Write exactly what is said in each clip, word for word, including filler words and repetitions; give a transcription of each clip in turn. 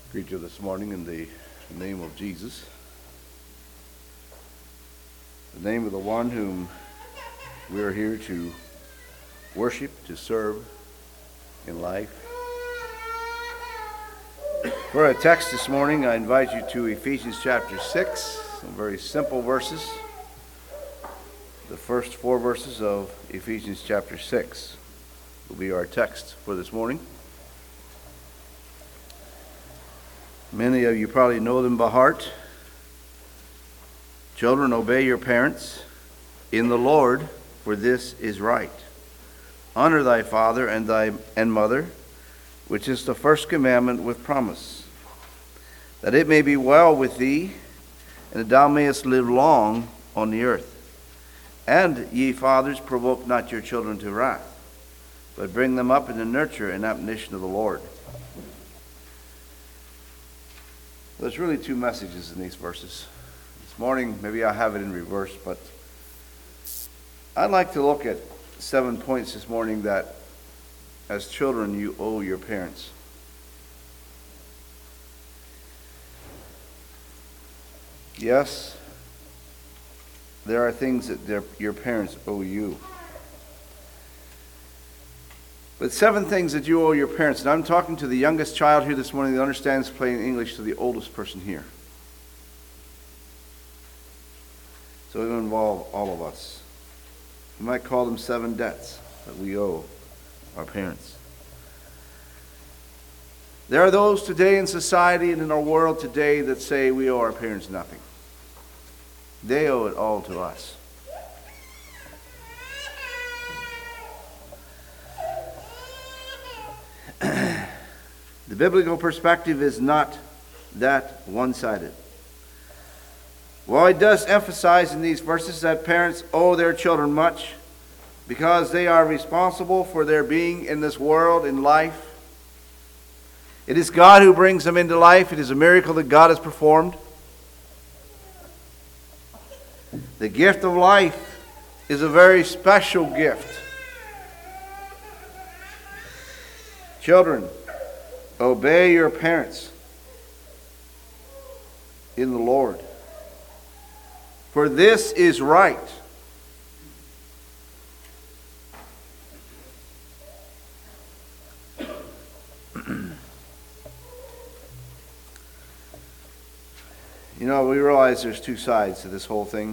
Greet you this morning in the name of Jesus, the name of the one whom we are here to worship, to serve in life. For our text this morning, I invite you to Ephesians chapter six, some very simple verses. The first four verses of Ephesians chapter six will be our text for this morning. Many of you probably know them by heart. Children, obey your parents in the Lord, for this is right. Honor thy father and thy and mother, which is the first commandment with promise, that it may be well with thee, and that thou mayest live long on the earth. And ye fathers, provoke not your children to wrath, but bring them up in the nurture and admonition of the Lord. There's really two messages in these verses. This morning, maybe I have it in reverse, but I'd like to look at seven points this morning that, as children, you owe your parents. Yes, there are things that your parents owe you. But seven things that you owe your parents. And I'm talking to the youngest child here this morning that understands plain English to the oldest person here. So it'll involve all of us. You might call them seven debts that we owe our parents. There are those today in society and in our world today that say we owe our parents nothing. They owe it all to us. The biblical perspective is not that one-sided. While it does emphasize in these verses that parents owe their children much because they are responsible for their being in this world, in life. It is God who brings them into life. It is a miracle that God has performed. The gift of life is a very special gift. Children, obey your parents in the Lord, for this is right. You know, we realize there's two sides to this whole thing.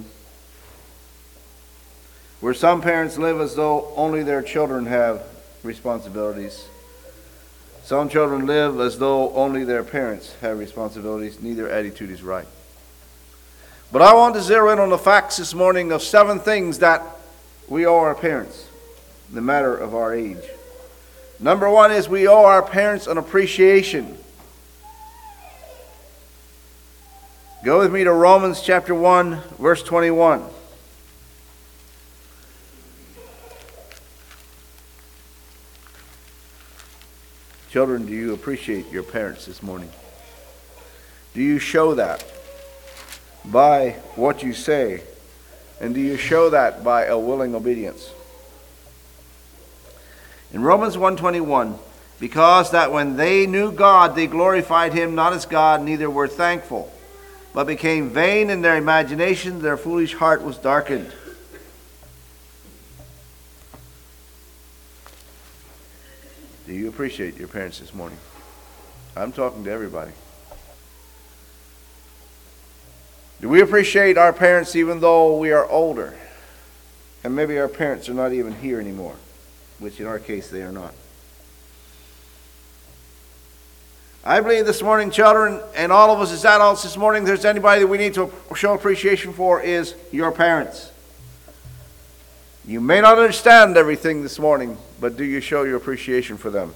Where some parents live as though only their children have responsibilities. Some children live as though only their parents have responsibilities. Neither attitude is right. But I want to zero in on the facts this morning of seven things that we owe our parents, no matter of our age. Number one is we owe our parents an appreciation. Go with me to Romans chapter one, verse twenty-one. Children, do you appreciate your parents this morning? Do you show that by what you say? And do you show that by a willing obedience? In Romans one twenty-one, because that when they knew God, they glorified him not as God, neither were thankful, but became vain in their imagination, their foolish heart was darkened. Do you appreciate your parents this morning? I'm talking to everybody. Do we appreciate our parents even though we are older? And maybe our parents are not even here anymore, which in our case they are not. I believe this morning, children, and all of us as adults this morning, if there's anybody that we need to show appreciation for, is your parents. You may not understand everything this morning, but do you show your appreciation for them?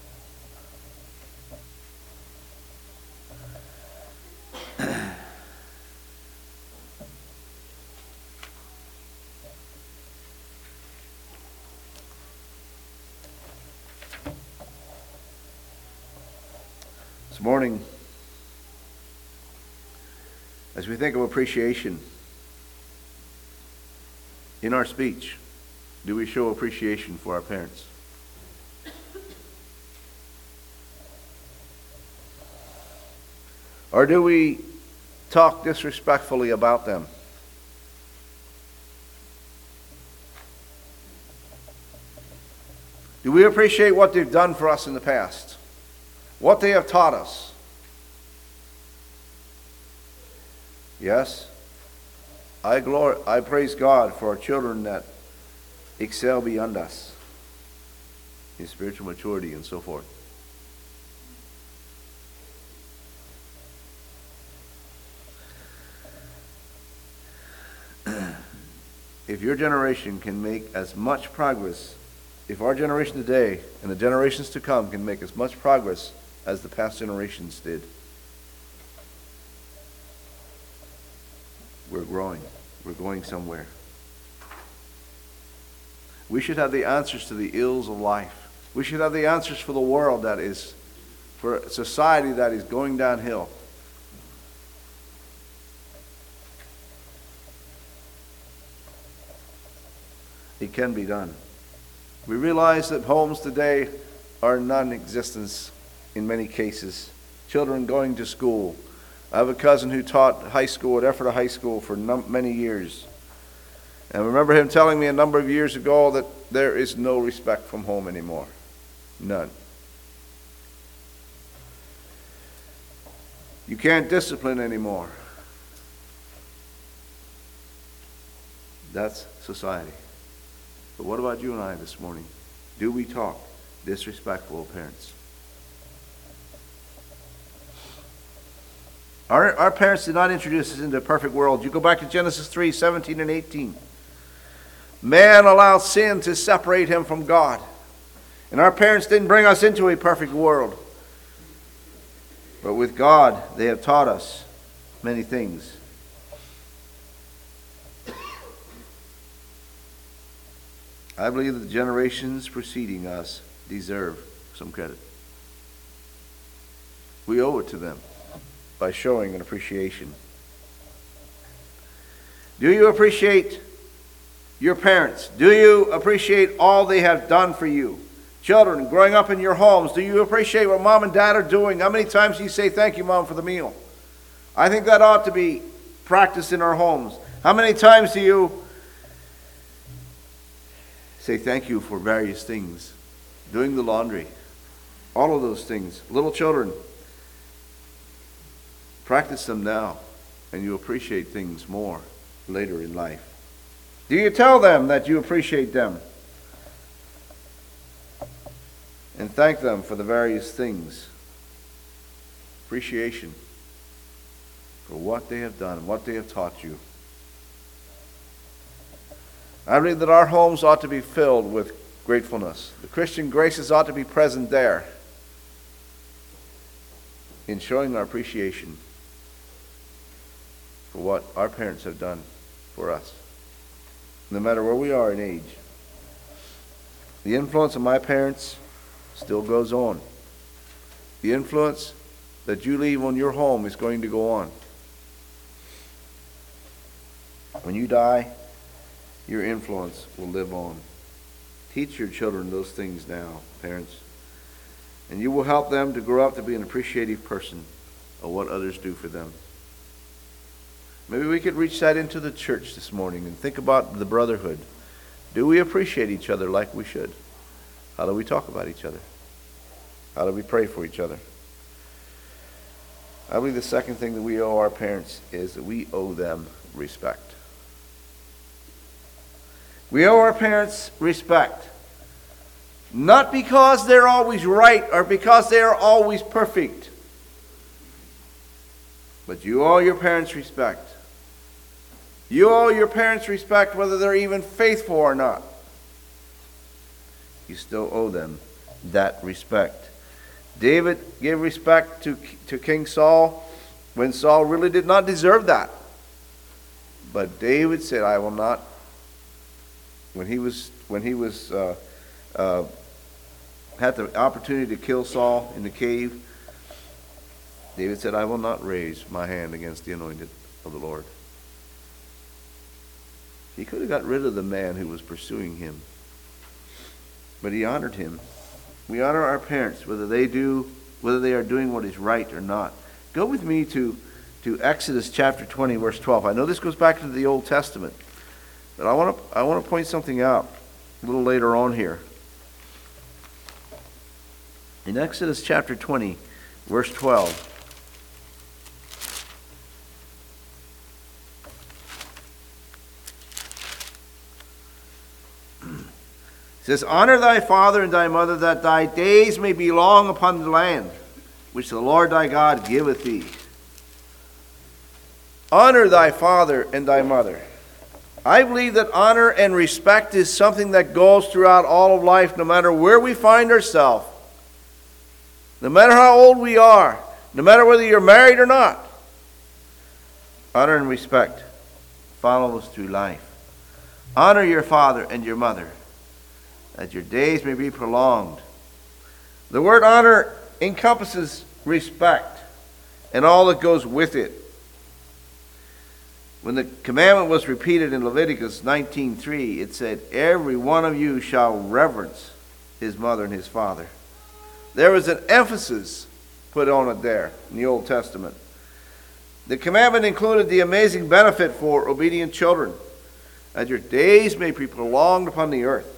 This morning, as we think of appreciation in our speech, do we show appreciation for our parents? Or do we talk disrespectfully about them? Do we appreciate what they've done for us in the past? What they have taught us? Yes. I glor- I praise God for our children that excel beyond us in spiritual maturity and so forth. If your generation can make as much progress, if our generation today and the generations to come can make as much progress as the past generations did, we're growing. We're going somewhere. We should have the answers to the ills of life. We should have the answers for the world that is, for a society that is going downhill. It can be done. We realize that homes today are non-existent in many cases. Children going to school. I have a cousin who taught high school at Ephrata High School for num- many years. And I remember him telling me a number of years ago that there is no respect from home anymore. None. You can't discipline anymore. That's society. But what about you and I this morning? Do we talk disrespectful of parents? Our, our parents did not introduce us into a perfect world. You go back to Genesis three, seventeen and eighteen. Man allowed sin to separate him from God. And our parents didn't bring us into a perfect world. But with God, they have taught us many things. I believe that the generations preceding us deserve some credit. We owe it to them by showing an appreciation. Do you appreciate your parents? Do you appreciate all they have done for you? Children, growing up in your homes, do you appreciate what mom and dad are doing? How many times do you say, thank you, mom, for the meal? I think that ought to be practiced in our homes. How many times do you say thank you for various things? Doing the laundry. All of those things. Little children, practice them now, and you appreciate things more later in life. Do you tell them that you appreciate them? And thank them for the various things. Appreciation for what they have done, what they have taught you. I believe that our homes ought to be filled with gratefulness. The Christian graces ought to be present there in showing our appreciation for what our parents have done for us, no matter where we are in age. The influence of my parents still goes on. The influence that you leave on your home is going to go on. When you die, your influence will live on. Teach your children those things now, parents, and you will help them to grow up to be an appreciative person of what others do for them. Maybe we could reach that into the church this morning and think about the brotherhood. Do we appreciate each other like we should? How do we talk about each other? How do we pray for each other? I believe the second thing that we owe our parents is that we owe them respect. We owe our parents respect. Not because they're always right or because they are always perfect. But you owe your parents respect. You owe your parents respect whether they're even faithful or not. You still owe them that respect. David gave respect to, to King Saul when Saul really did not deserve that. But David said, I will not. When he was when he was uh, uh, had the opportunity to kill Saul in the cave, David said, I will not raise my hand against the anointed of the Lord. He could have got rid of the man who was pursuing him, but he honored him. We honor our parents, whether they do, whether they are doing what is right or not. Go with me to, to Exodus chapter twenty, verse twelve. I know this goes back to the Old Testament, but I want to I want to point something out a little later on here. In Exodus chapter twenty, verse twelve, it says, "Honor thy father and thy mother, that thy days may be long upon the land which the Lord thy God giveth thee." Honor thy father and thy mother. I believe that honor and respect is something that goes throughout all of life, no matter where we find ourselves, no matter how old we are, no matter whether you're married or not. Honor and respect follow us through life. Honor your father and your mother, that your days may be prolonged. The word honor encompasses respect and all that goes with it. When the commandment was repeated in Leviticus nineteen three, it said, "Every one of you shall reverence his mother and his father." There was an emphasis put on it there in the Old Testament. The commandment included the amazing benefit for obedient children, that your days may be prolonged upon the earth.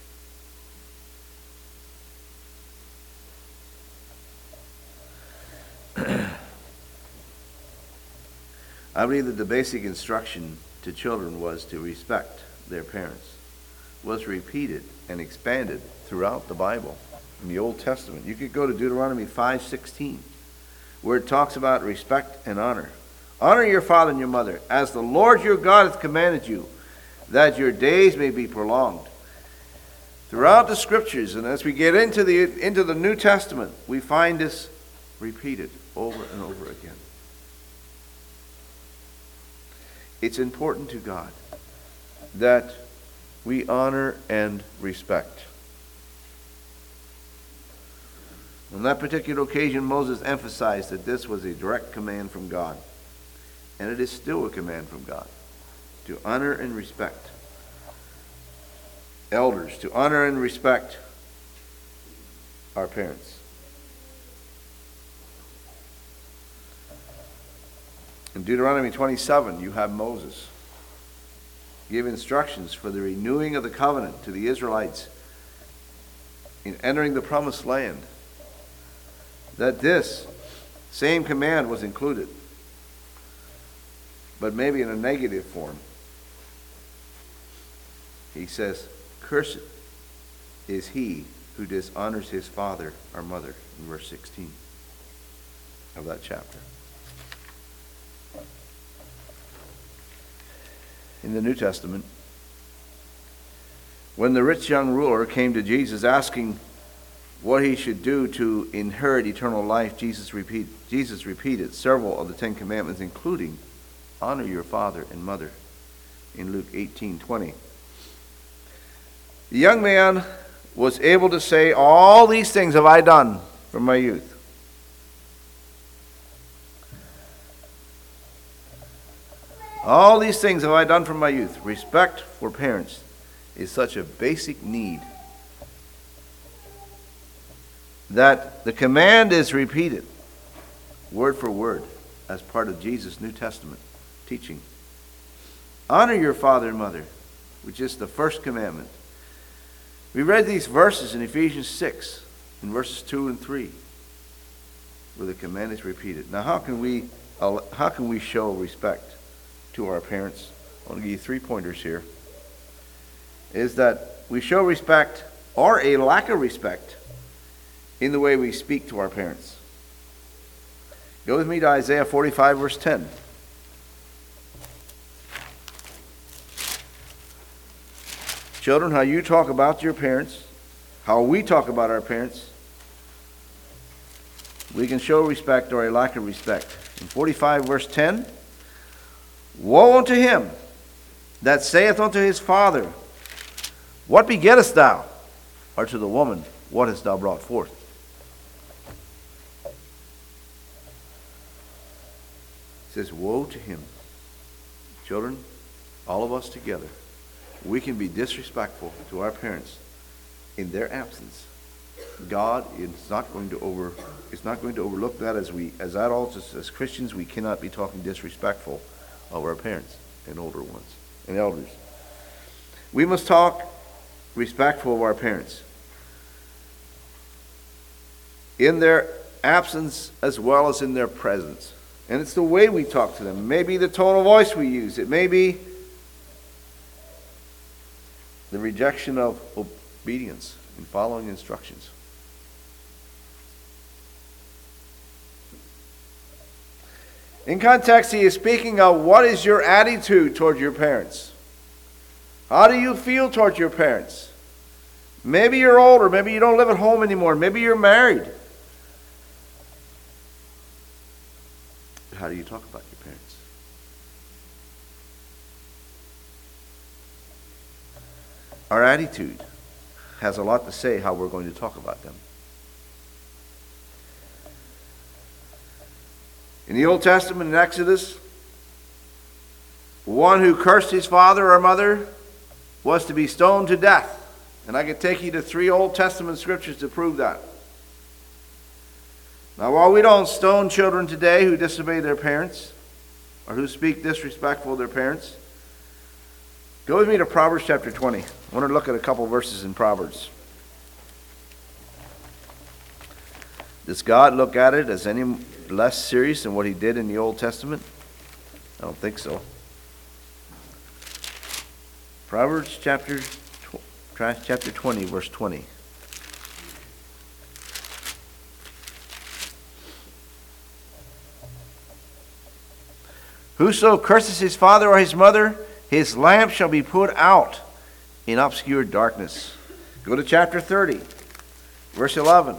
I believe that the basic instruction to children was to respect their parents, was repeated and expanded throughout the Bible. In the Old Testament, you could go to Deuteronomy five sixteen, where it talks about respect and honor. Honor your father and your mother, as the Lord your God hath commanded you, that your days may be prolonged. Throughout the Scriptures, and as we get into the into the New Testament, we find this repeated over and over again. It's important to God that we honor and respect. On that particular occasion, Moses emphasized that this was a direct command from God. And it is still a command from God to honor and respect elders, to honor and respect our parents. In Deuteronomy twenty-seven, you have Moses give instructions for the renewing of the covenant to the Israelites in entering the promised land. That this same command was included, but maybe in a negative form. He says, "Cursed is he who dishonors his father or mother," in verse sixteen of that chapter. In the New Testament, when the rich young ruler came to Jesus asking what he should do to inherit eternal life, Jesus, repeat, Jesus repeated several of the Ten Commandments, including honor your father and mother in Luke eighteen twenty. The young man was able to say, "All these things have I done from my youth." All these things have I done from my youth. Respect for parents is such a basic need that the command is repeated word for word as part of Jesus' New Testament teaching. Honor your father and mother, which is the first commandment. We read these verses in Ephesians six, in verses two and three, where the command is repeated. Now, how can we how can we show respect to our parents? I want to give you three pointers here. Is that we show respect or a lack of respect in the way we speak to our parents. Go with me to Isaiah forty-five, verse ten. Children, how you talk about your parents, how we talk about our parents, we can show respect or a lack of respect. In forty-five, verse ten, "Woe unto him that saith unto his father, What begettest thou? Or to the woman, What hast thou brought forth?" It says, woe to him. Children, all of us together, we can be disrespectful to our parents in their absence God is not going to over is not going to overlook that. As we as adults, as Christians, we cannot be talking disrespectful of our parents and older ones and elders. We must talk respectful of our parents in their absence as well as in their presence. And it's the way we talk to them. It may be the tone of voice we use. It may be the rejection of obedience in following instructions. In context, he is speaking of what is your attitude toward your parents. How do you feel toward your parents? Maybe you're older. Maybe you don't live at home anymore. Maybe you're married. How do you talk about your parents? Our attitude has a lot to say how we're going to talk about them. In the Old Testament, in Exodus, one who cursed his father or mother was to be stoned to death. And I could take you to three Old Testament scriptures to prove that. Now, while we don't stone children today who disobey their parents or who speak disrespectful of their parents, go with me to Proverbs chapter twenty. I want to look at a couple verses in Proverbs. Does God look at it as any less serious than what he did in the Old Testament? I don't think so. Proverbs chapter, chapter twenty, verse twenty. Whoso curses his father or his mother, his lamp shall be put out in obscure darkness. Go to chapter thirty, verse eleven.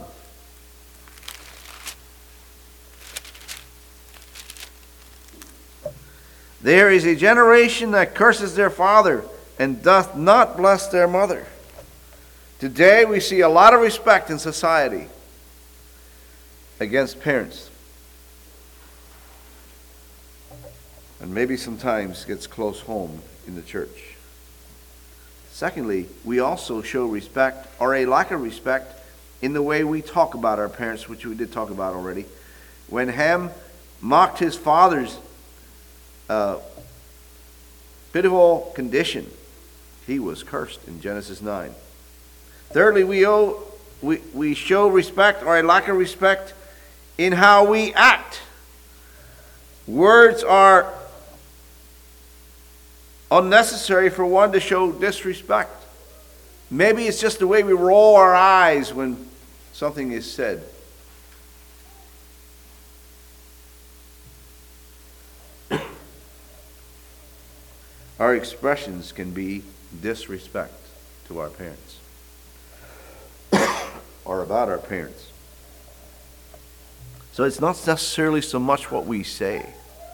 There is a generation that curses their father and doth not bless their mother. Today we see a lot of respect in society against parents. And maybe sometimes gets close home in the church. Secondly, we also show respect, or a lack of respect, in the way we talk about our parents, which we did talk about already. When Ham mocked his father's uh, pitiful condition, he was cursed in Genesis nine. Thirdly, we owe we, we show respect, or a lack of respect, in how we act. Words are unnecessary for one to show disrespect. Maybe it's just the way we roll our eyes when something is said. Our expressions can be disrespect to our parents or about our parents. So it's not necessarily so much what we say,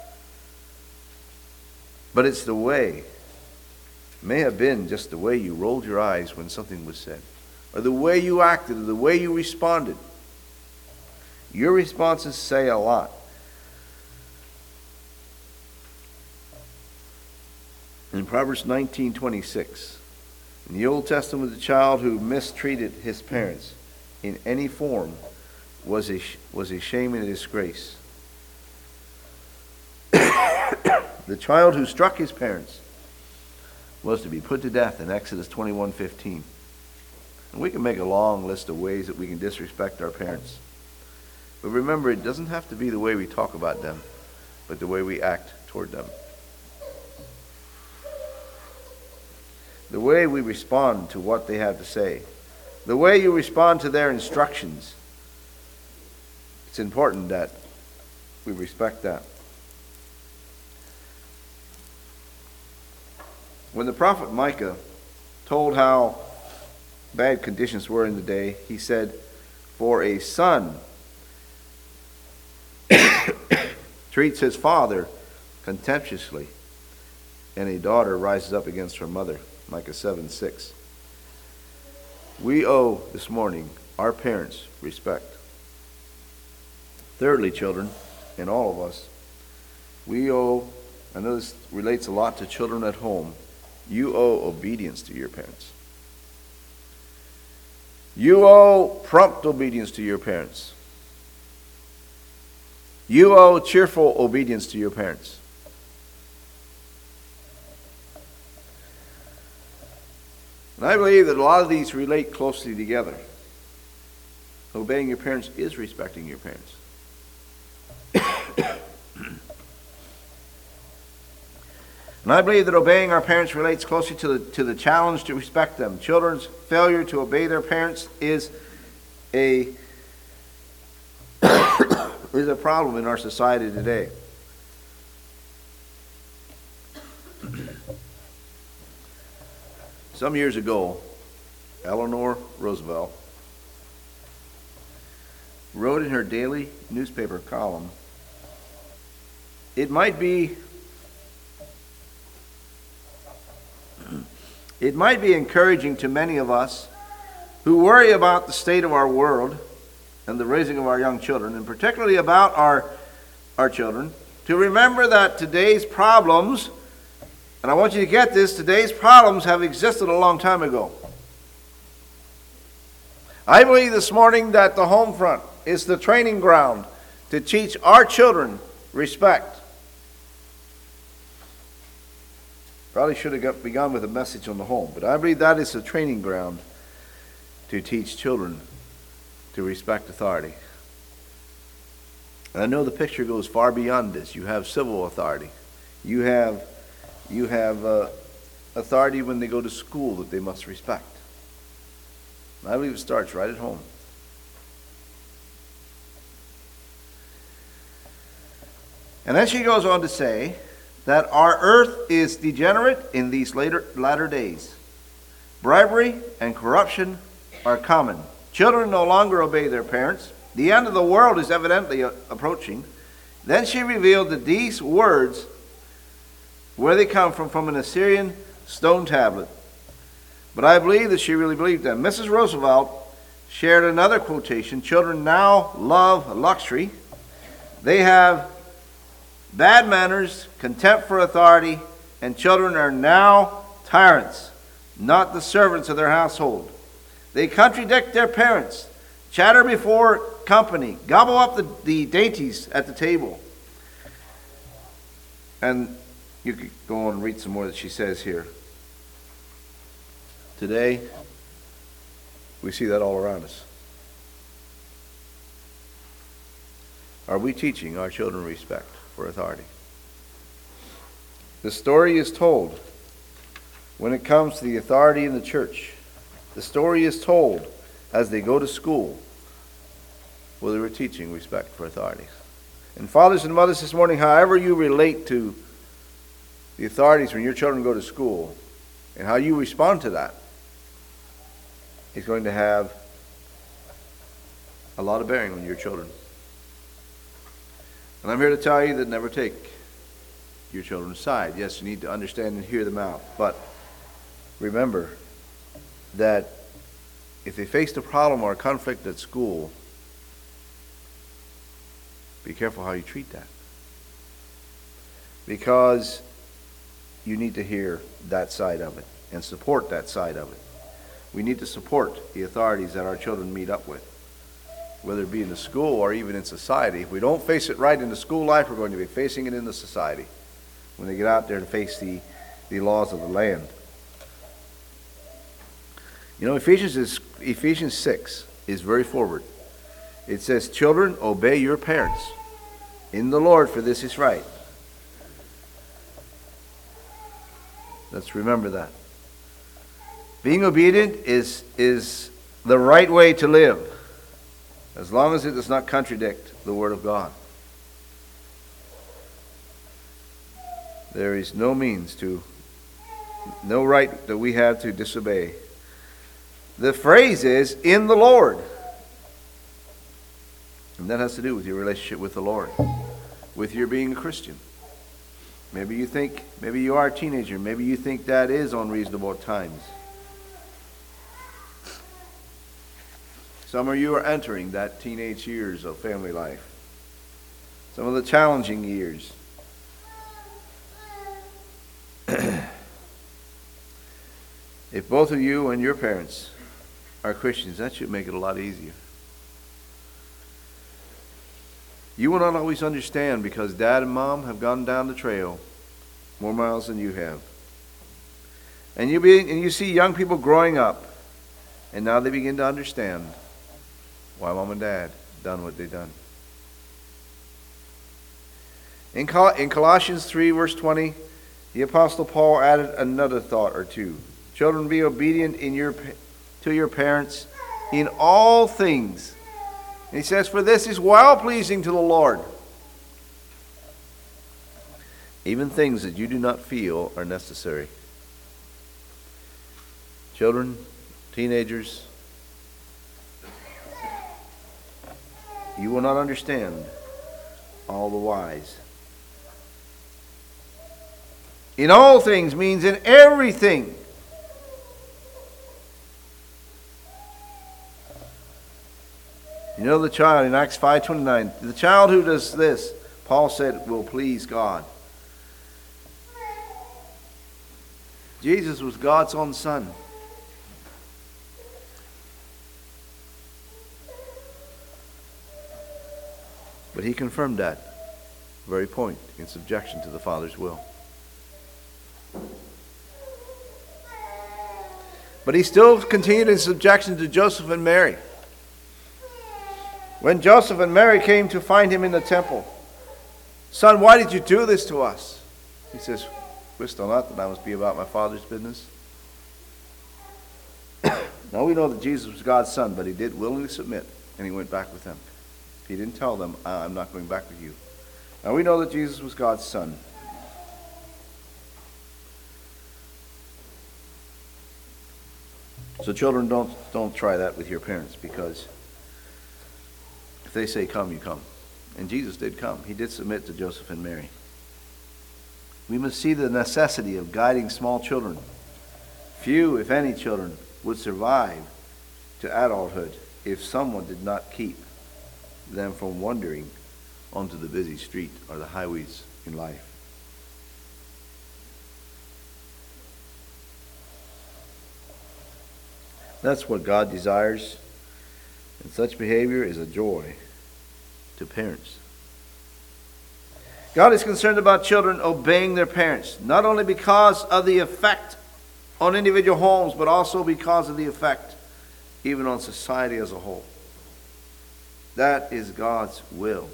but it's the way. It may have been just the way you rolled your eyes when something was said, or the way you acted, or the way you responded. Your responses say a lot. In Proverbs nineteen twenty-six, in the Old Testament, the child who mistreated his parents in any form was a, was a shame and a disgrace. The child who struck his parents was to be put to death in Exodus twenty-one fifteen. And we can make a long list of ways that we can disrespect our parents. But remember, it doesn't have to be the way we talk about them, but the way we act toward them. The way we respond to what they have to say. The way you respond to their instructions. It's important that we respect that. When the prophet Micah told how bad conditions were in the day, he said, "For a son treats his father contemptuously, and a daughter rises up against her mother." Micah seven six. We owe this morning our parents respect. Thirdly, children, and all of us, we owe, I know this relates a lot to children at home, you owe obedience to your parents. You owe prompt obedience to your parents. You owe cheerful obedience to your parents. And I believe that a lot of these relate closely together. Obeying your parents is respecting your parents. And I believe that obeying our parents relates closely to the, to the challenge to respect them. Children's failure to obey their parents is a, is a problem in our society today. Some years ago, Eleanor Roosevelt wrote in her daily newspaper column, "It might be It might be encouraging to many of us who worry about the state of our world and the raising of our young children, and particularly about our, our children, to remember that today's problems, and I want you to get this, today's problems have existed a long time ago." I believe this morning that the home front is the training ground to teach our children respect. Probably should have got, begun with a message on the home, but I believe that is the training ground to teach children to respect authority. And I know the picture goes far beyond this. You have civil authority. You have, you have uh, authority when they go to school that they must respect. And I believe it starts right at home. And then she goes on to say that our earth is degenerate in these later latter days. Bribery and corruption are common. Children no longer obey their parents. The end of the world is evidently approaching. Then she revealed that these words, where they come from, from an Assyrian stone tablet. But I believe that she really believed them. Missus Roosevelt shared another quotation. Children now love luxury. They have bad manners, contempt for authority, and children are now tyrants, not the servants of their household. They contradict their parents, chatter before company, gobble up the, the dainties at the table. And you could go on and read some more that she says here. Today, we see that all around us. Are we teaching our children respect for authority? The story is told when it comes to the authority in the church. The story is told as they go to school, whether we're teaching respect for authority. And fathers and mothers this morning, however you relate to the authorities when your children go to school and how you respond to that is going to have a lot of bearing on your children. And I'm here to tell you that never take your children's side. Yes, you need to understand and hear them out. But remember that if they face a problem or a conflict at school, be careful how you treat that. Because you need to hear that side of it and support that side of it. We need to support the authorities that our children meet up with, whether it be in the school or even in society. If we don't face it right in the school life, we're going to be facing it in the society when they get out there and face the, the laws of the land. You know, Ephesians is Ephesians six is very forward. It says, "Children, obey your parents in the Lord, for this is right." Let's remember that. Being obedient is, is the right way to live, as long as it does not contradict the Word of God. There is no means to, no right that we have to disobey. The phrase is, "in the Lord." And that has to do with your relationship with the Lord, with your being a Christian. Maybe you think, maybe you are a teenager, maybe you think that is unreasonable at times. Some of you are entering that teenage years of family life. Some of the challenging years. If both of you and your parents are Christians, that should make it a lot easier. You will not always understand because Dad and Mom have gone down the trail more miles than you have. And you, be, and you see young people growing up, and now they begin to understand why Mom and Dad done what they done. In, Col- in Colossians three, verse twenty, the Apostle Paul added another thought or two. Children, be obedient in your, to your parents in all things. And he says, for this is well-pleasing to the Lord. Even things that you do not feel are necessary. Children, teenagers, you will not understand all the whys. In all things means in everything. You know the child in Acts five twenty-nine, the child who does this, Paul said, will please God. Jesus was God's own son. But he confirmed that very point in subjection to the Father's will. But he still continued in subjection to Joseph and Mary. When Joseph and Mary came to find him in the temple, son, why did you do this to us? He says, wist thou not that I must be about my Father's business? Now we know that Jesus was God's son, but he did willingly submit, and he went back with them. He didn't tell them, I'm not going back with you. Now we know that Jesus was God's son. So children, don't don't try that with your parents, because if they say come, you come. And Jesus did come. He did submit to Joseph and Mary. We must see the necessity of guiding small children. Few, if any, children would survive to adulthood if someone did not keep them from wandering onto the busy street or the highways in life. That's what God desires, and such behavior is a joy to parents. God is concerned about children obeying their parents, not only because of the effect on individual homes, but also because of the effect even on society as a whole. That is God's will.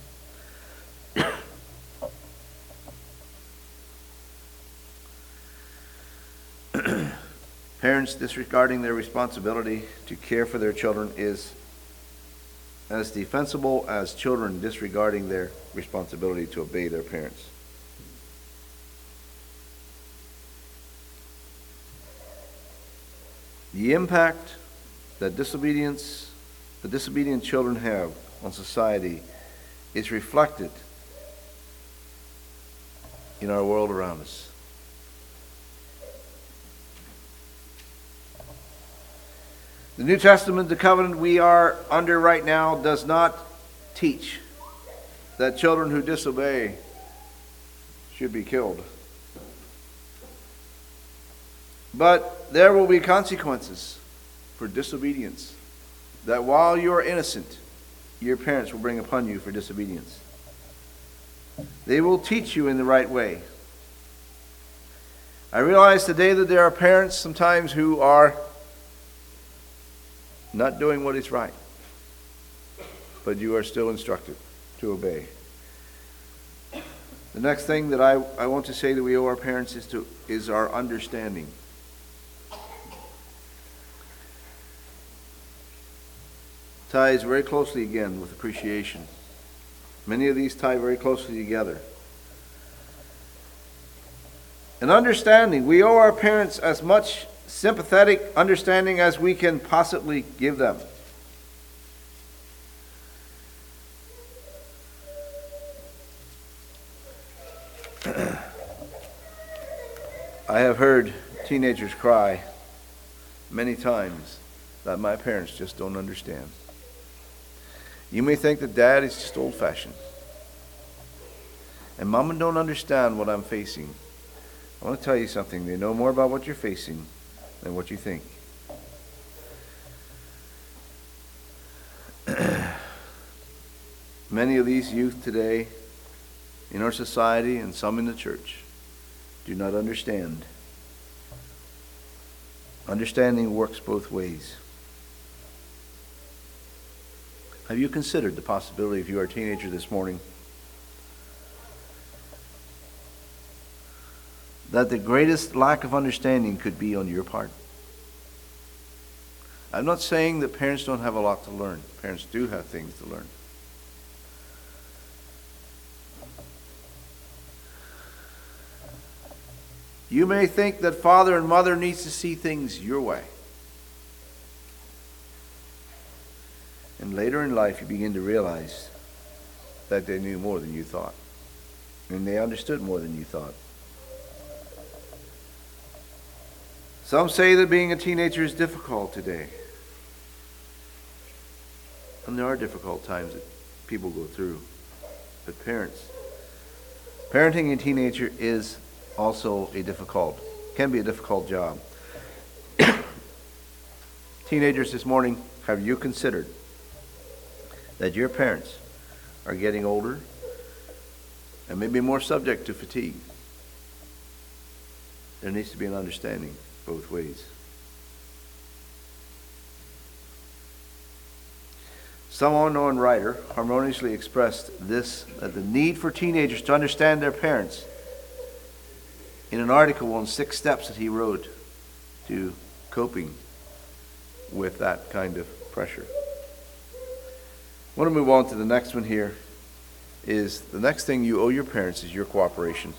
Parents disregarding their responsibility to care for their children is as defensible as children disregarding their responsibility to obey their parents. The impact that disobedience, the disobedient children have on society is reflected in our world around us. The New Testament, the covenant we are under right now, does not teach that children who disobey should be killed. But there will be consequences for disobedience that while you are innocent, your parents will bring upon you for disobedience. They will teach you in the right way. I realize today that there are parents sometimes who are not doing what is right, but you are still instructed to obey. The next thing that I, I want to say that we owe our parents is to is our understanding. Ties very closely again with appreciation. Many of these tie very closely together. And understanding, we owe our parents as much sympathetic understanding as we can possibly give them. I have heard teenagers cry many times that my parents just don't understand. You may think that dad is just old-fashioned, and mama don't understand what I'm facing. I want to tell you something. They know more about what you're facing than what you think. Many of these youth today in our society and some in the church do not understand. Understanding works both ways. Have you considered the possibility, if you are a teenager this morning, that the greatest lack of understanding could be on your part? I'm not saying that parents don't have a lot to learn. Parents do have things to learn. You may think that father and mother needs to see things your way. And later in life you begin to realize that they knew more than you thought. And they understood more than you thought. Some say that being a teenager is difficult today. And there are difficult times that people go through. But parents, parenting a teenager is also a difficult, can be a difficult job. Teenagers this morning, have you considered that your parents are getting older and maybe more subject to fatigue? There needs to be an understanding both ways. Some unknown writer harmoniously expressed this, that the need for teenagers to understand their parents, in an article on six steps that he wrote to coping with that kind of pressure. I want to move on to the next one here. Is the next thing you owe your parents is your cooperation.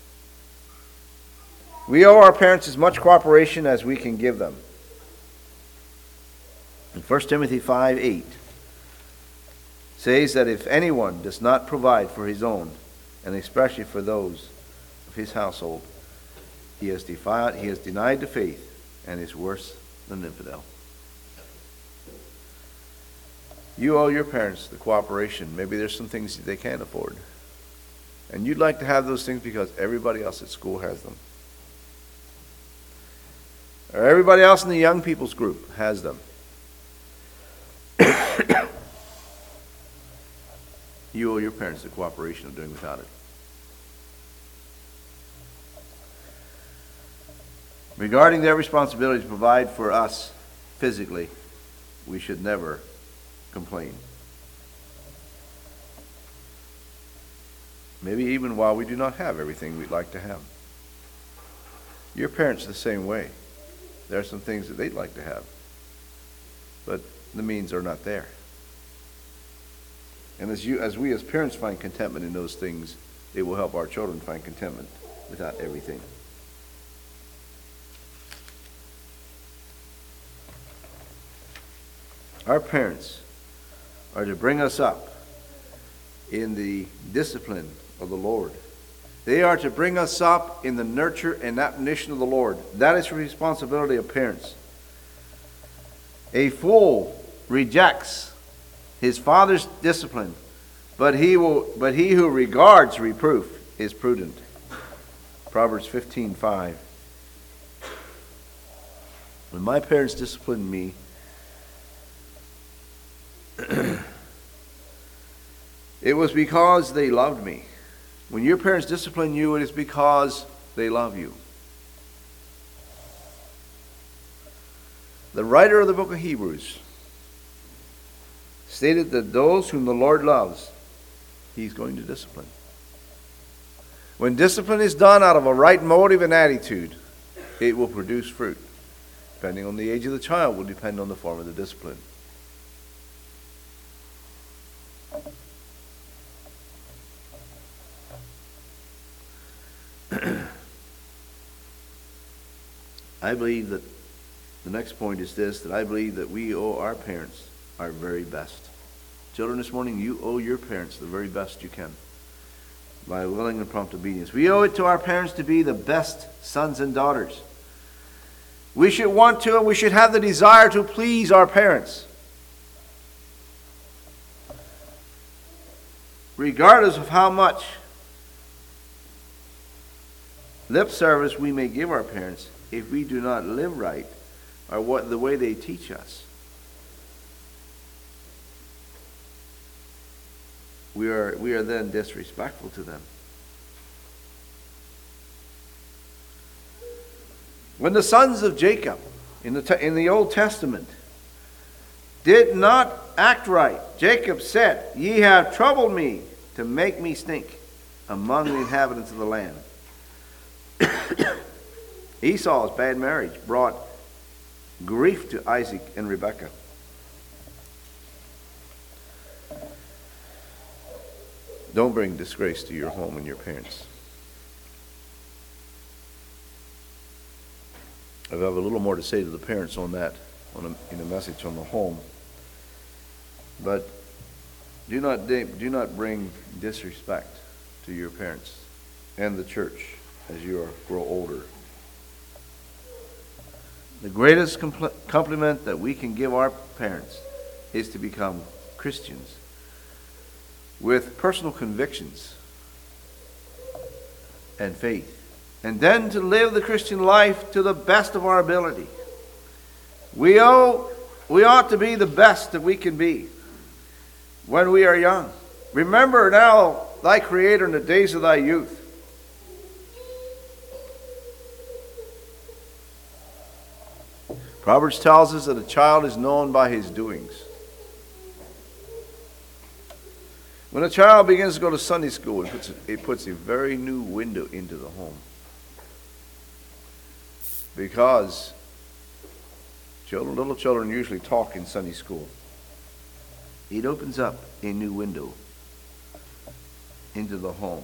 We owe our parents as much cooperation as we can give them. In First Timothy five eight says that if anyone does not provide for his own, and especially for those of his household, he has defied, he has denied the faith and is worse than an infidel. You owe your parents the cooperation. Maybe there's some things that they can't afford. And you'd like to have those things because everybody else at school has them. Or everybody else in the young people's group has them. You owe your parents the cooperation of doing without it. Regarding their responsibility to provide for us physically, we should never complain. Maybe even while we do not have everything we'd like to have. Your parents are the same way. There are some things that they'd like to have, but the means are not there. And as you, as we as parents find contentment in those things, it will help our children find contentment without everything. Our parents are to bring us up in the discipline of the Lord. They are to bring us up in the nurture and admonition of the Lord. That is the responsibility of parents. A fool rejects his father's discipline, but he will but he who regards reproof is prudent. Proverbs fifteen five. When my parents disciplined me, it was because they loved me. When your parents discipline you, it is because they love you. The writer of the book of Hebrews stated that those whom the Lord loves, He's going to discipline. When discipline is done out of a right motive and attitude, it will produce fruit. Depending on the age of the child will depend on the form of the discipline. I believe that the next point is this, that I believe that we owe our parents our very best. Children, this morning, you owe your parents the very best you can by willing and prompt obedience. We owe it to our parents to be the best sons and daughters. We should want to, and we should have the desire to please our parents. Regardless of how much lip service we may give our parents, if we do not live right, or what the way they teach us, we are, we are then disrespectful to them. When the sons of Jacob in the, te- in the Old Testament did not act right, Jacob said, "Ye have troubled me to make me stink among the inhabitants of the land." Esau's bad marriage brought grief to Isaac and Rebekah. Don't bring disgrace to your home and your parents. I have a little more to say to the parents on that on a, in a message on the home. But do not do not bring disrespect to your parents and the church as you are, grow older. The greatest compl- compliment that we can give our parents is to become Christians with personal convictions and faith, and then to live the Christian life to the best of our ability. We owe, we ought to be the best that we can be when we are young. Remember now thy Creator in the days of thy youth. Proverbs tells us that a child is known by his doings. When a child begins to go to Sunday school, it puts, it puts a very new window into the home. Because children, little children usually talk in Sunday school. It opens up a new window into the home.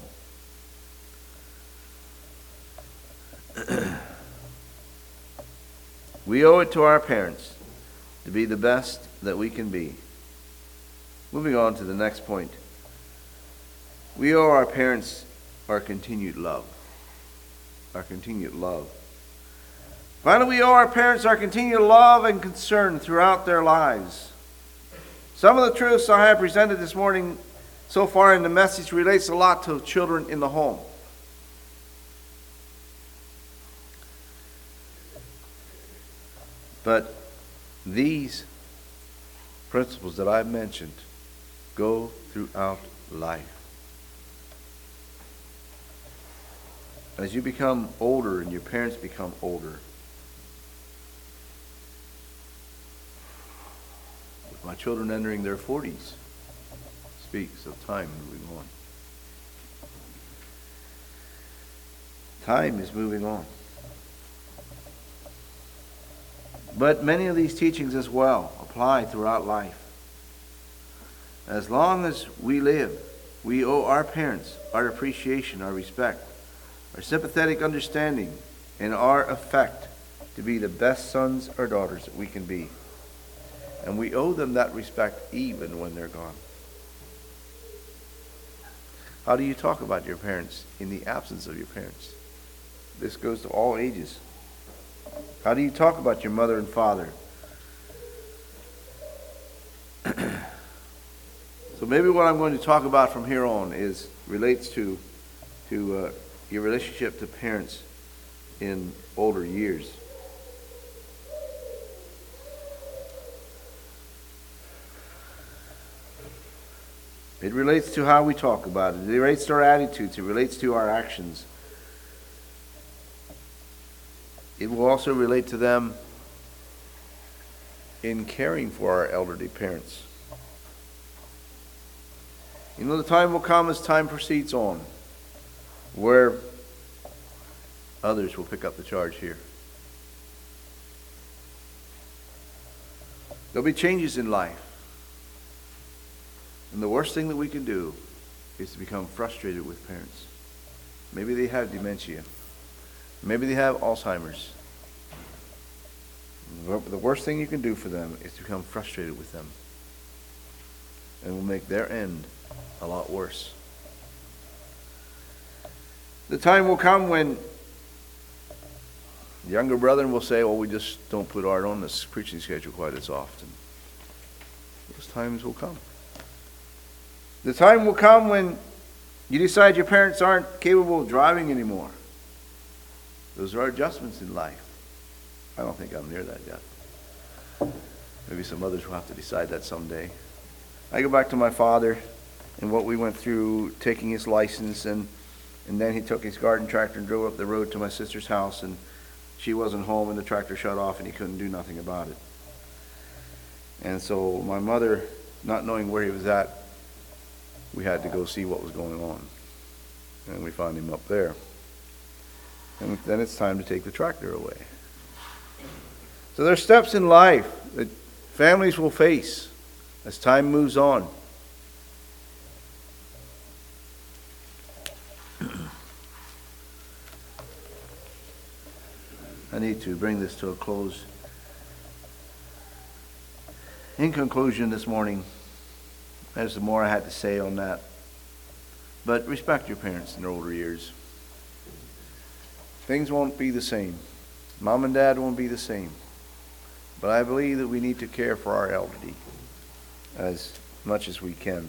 We owe it to our parents to be the best that we can be. Moving on to the next point. We owe our parents our continued love. Our continued love. Finally, we owe our parents our continued love and concern throughout their lives. Some of the truths I have presented this morning so far in the message relates a lot to children in the home. But these principles that I've mentioned go throughout life. As you become older and your parents become older, with my children entering their forties, speaks of time moving on. Time is moving on. But many of these teachings as well apply throughout life. As long as we live, we owe our parents our appreciation, our respect, our sympathetic understanding, and our effect to be the best sons or daughters that we can be. And we owe them that respect even when they're gone. How do you talk about your parents in the absence of your parents? This goes to all ages. How do you talk about your mother and father? So maybe what I'm going to talk about from here on is relates to to uh, your relationship to parents in older years. It relates to how we talk about it. It relates to our attitudes. It relates to our actions. It will also relate to them in caring for our elderly parents. You know, the time will come as time proceeds on where others will pick up the charge here. There'll be changes in life. And the worst thing that we can do is to become frustrated with parents. Maybe they have dementia. Maybe they have Alzheimer's. The worst thing you can do for them is to become frustrated with them. And will make their end a lot worse. The time will come when the younger brethren will say, well, we just don't put Art on this preaching schedule quite as often. Those times will come. The time will come when you decide your parents aren't capable of driving anymore. Those are adjustments in life. I don't think I'm near that yet. Maybe some others will have to decide that someday. I go back to my father, and what we went through taking his license, and and then he took his garden tractor and drove up the road to my sister's house, and she wasn't home, and the tractor shut off, and he couldn't do nothing about it. And so my mother, not knowing where he was at, we had to go see what was going on. And we found him up there. And then it's time to take the tractor away. So there are steps in life that families will face as time moves on. I need to bring this to a close. In conclusion this morning, there's more I had to say on that. But respect your parents in their older years. Things won't be the same. Mom and Dad won't be the same. But I believe that we need to care for our elderly as much as we can.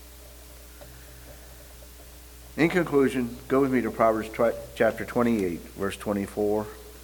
In conclusion, go with me to Proverbs chapter twenty-eight, verse twenty-four.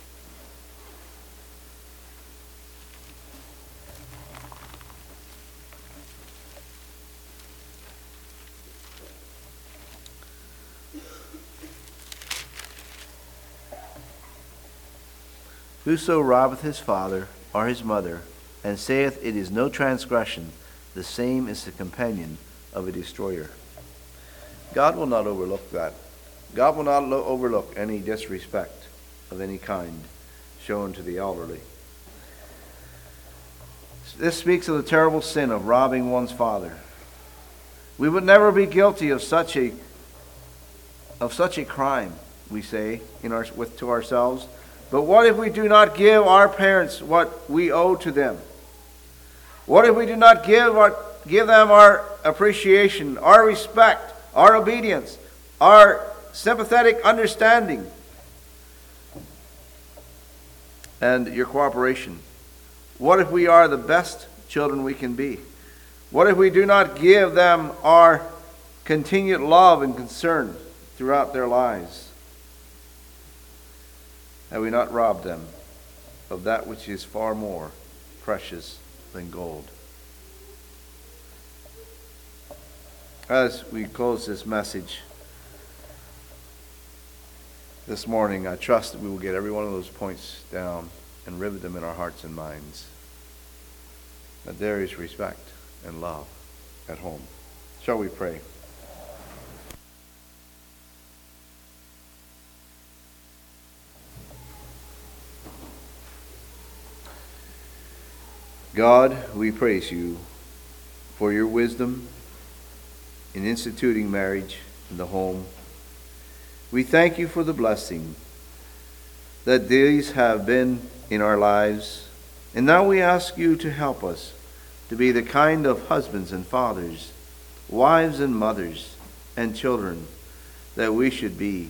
Whoso robbeth his father or his mother, and saith it is no transgression, the same is the companion of a destroyer. God will not overlook that. God will not lo- overlook any disrespect of any kind shown to the elderly. This speaks of the terrible sin of robbing one's father. We would never be guilty of such a of such a crime, we say in our with to ourselves. But what if we do not give our parents what we owe to them? What if we do not give our, give them our appreciation, our respect, our obedience, our sympathetic understanding, and your cooperation? What if we are the best children we can be? What if we do not give them our continued love and concern throughout their lives? Have we not robbed them of that which is far more precious than gold? As we close this message this morning, I trust that we will get every one of those points down and rivet them in our hearts and minds. That there is respect and love at home. Shall we pray? God, we praise you for your wisdom in instituting marriage in the home. We thank you for the blessing that these have been in our lives. And now we ask you to help us to be the kind of husbands and fathers, wives and mothers and children that we should be.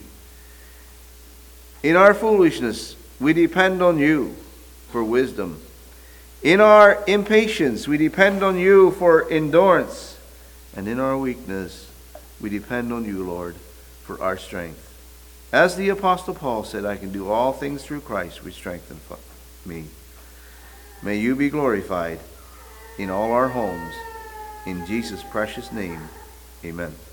In our foolishness, we depend on you for wisdom. In our impatience, we depend on you for endurance. And in our weakness, we depend on you, Lord, for our strength. As the Apostle Paul said, I can do all things through Christ which strengthens me. May you be glorified in all our homes. In Jesus' precious name, amen.